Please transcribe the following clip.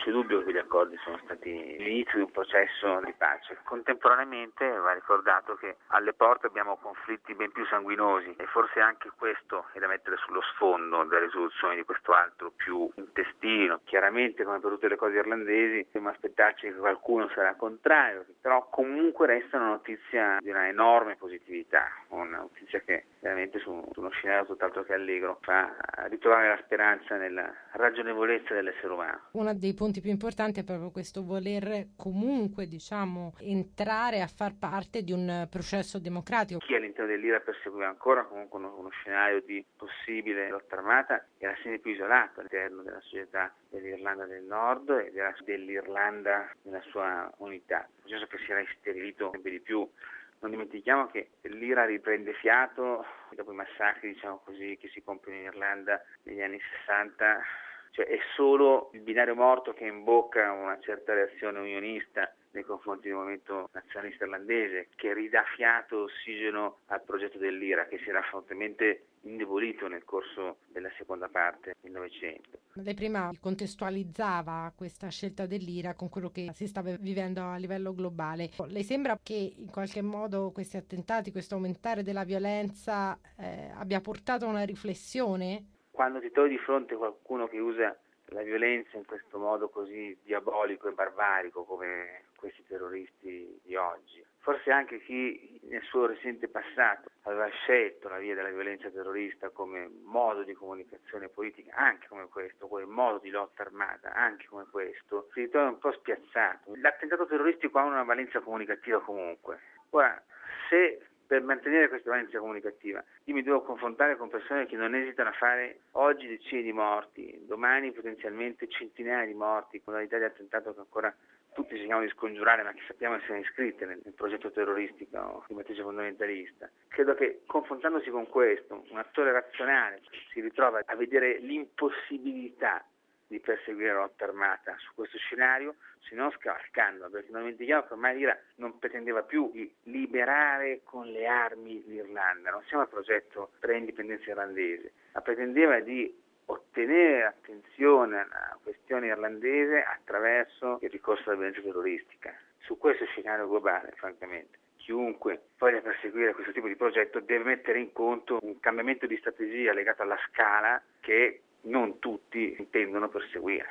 c'è dubbio che quegli accordi sono stati l'inizio di un processo di pace. Contemporaneamente va ricordato che alle porte abbiamo conflitti ben più sanguinosi e forse anche questo è da mettere sullo sfondo della risoluzione di questo altro più intestino. Chiaramente, come per tutte le cose irlandesi, dobbiamo aspettarci che qualcuno sarà contrario, però comunque resta una notizia di una enorme positività, una notizia che veramente su uno scenario tutt'altro che allegro fa ritrovare la speranza nella ragionevolezza dell'essere umano. Uno dei punti più importanti è proprio questo voler comunque, entrare a far parte di un processo democratico. Chi all'interno dell'IRA perseguiva ancora comunque uno scenario di possibile lotta armata era sempre più isolato all'interno della società dell'Irlanda del Nord e dell'Irlanda nella sua unità. Un processo che si era isterilito sempre di più. Non dimentichiamo che l'IRA riprende fiato dopo i massacri, che si compiono in Irlanda negli anni 60. Cioè è solo il binario morto che imbocca una certa reazione unionista nei confronti del movimento nazionalista irlandese, che ridà fiato, ossigeno al progetto dell'IRA, che si era fortemente indebolito nel corso della seconda parte del Novecento. Lei prima contestualizzava questa scelta dell'IRA con quello che si sta vivendo a livello globale. Le sembra che in qualche modo questi attentati, questo aumentare della violenza abbia portato a una riflessione? Quando ti trovi di fronte a qualcuno che usa la violenza in questo modo così diabolico e barbarico come questi terroristi di oggi, forse anche chi nel suo recente passato aveva scelto la via della violenza terrorista come modo di comunicazione politica, anche come questo, come modo di lotta armata, anche come questo, si ritrova un po' spiazzato. L'attentato terroristico ha una valenza comunicativa comunque. Ora, se per mantenere questa valenza comunicativa io mi devo confrontare con persone che non esitano a fare oggi decine di morti, domani potenzialmente centinaia di morti, con modalità di attentato che ancora tutti cerchiamo di scongiurare ma che sappiamo essere iscritte nel progetto terroristico di matrice fondamentalista. Credo che confrontandosi con questo, un attore razionale si ritrova a vedere l'impossibilità di perseguire la lotta armata su questo scenario, se non scavalcando, perché non dimentichiamo che ormai l'IRA non pretendeva più di liberare con le armi l'Irlanda, non siamo al progetto pre-indipendenza irlandese, ma pretendeva di ottenere attenzione alla questione irlandese attraverso il ricorso alla violenza terroristica. Su questo scenario globale, francamente, chiunque voglia perseguire questo tipo di progetto deve mettere in conto un cambiamento di strategia legato alla scala che non tutti intendono perseguire.